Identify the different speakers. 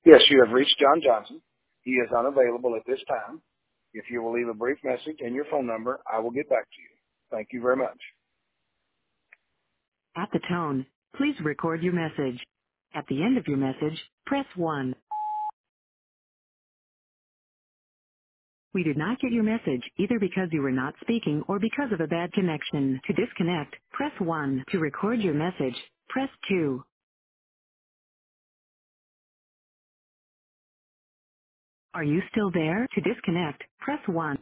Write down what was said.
Speaker 1: Yes, you have reached John Johnson. He is unavailable at this time. If you will leave a brief message and your phone number, I will get back to you. Thank you very much.
Speaker 2: At the tone, please record your message. At the end of your message, press 1. We did not get your message either because you were not speaking or because of a bad connection. To disconnect, press 1. To record your message, press 2. Are you still there? To disconnect, press 1.